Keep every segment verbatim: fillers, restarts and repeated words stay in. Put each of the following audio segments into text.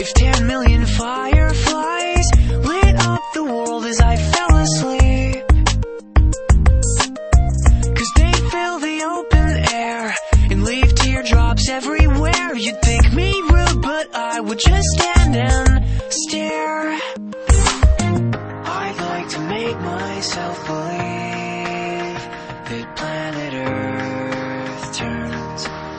If ten million fireflies lit up the world as I fell asleep, 'cause they'd fill the open air and leave teardrops everywhere. You'd think me rude, but I would just stand and stare. I'd like to make myself believe that planet Earth turns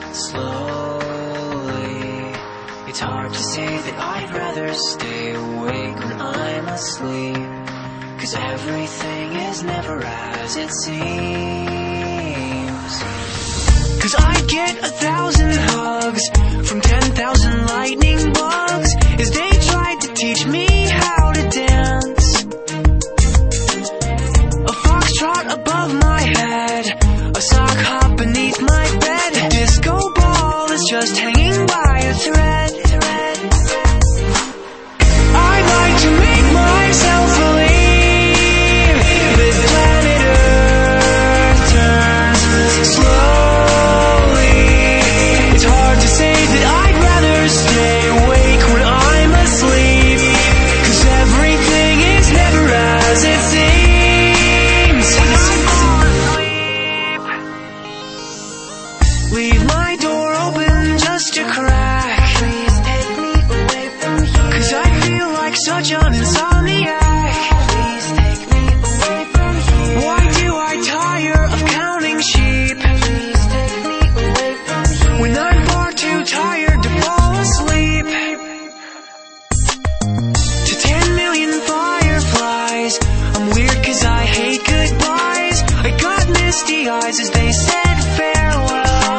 slowly. It's hard to say that I'd rather stay awake when I'm asleep, 'cause everything is never as it seems. 'Cause I'd get a thousand hugs from ten thousand lightning bugs as they tried to teach me how to dance. A foxtrot above my head, a sock hop beneath my bed, a disco ball that's just hanging by a thread. I'd like to make myself believe that planet Earth turns slowly. It's hard to say that I'd rather stay awake when I'm asleep, 'cause everything is never as it seems. Leave my door open just a crack, 'cause I feel like such an insomniac. Please take me away from here. Why do I tire of counting sheep? Please take me away from here. When I'm far too tired to fall asleep. To ten million fireflies, I'm weird 'cause I hate goodbyes. I got misty eyes as they said farewell,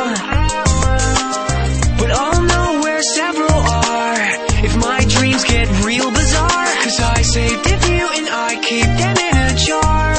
but I'll know where several are if my dreams get real bizarre, 'cause I saved a few and I keep them in a jar.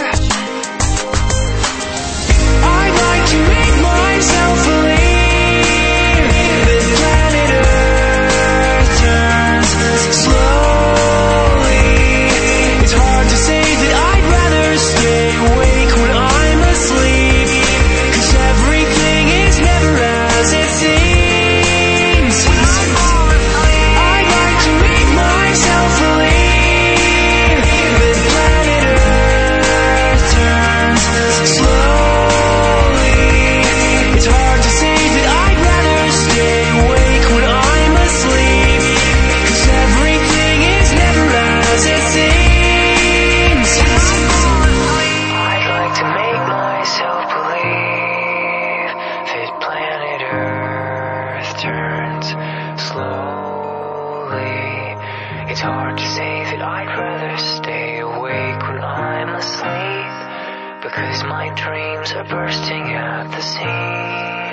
I'd like to make myself believe that planet Earth turns slowly. It's hard to say that I'd rather stay awake when I'm asleep, 'cause everything is never as it seems. I'd like to make myself believe that planet Earth turns slowly. It's hard to say that I'd rather stay awake when I'm asleep, 'cause everything is never as it seems. I'd like to make myself believe that planet Earth turns slowly. It's hard to say that I'd rather stay awake when I'm asleep, because my dreams are bursting at the seams.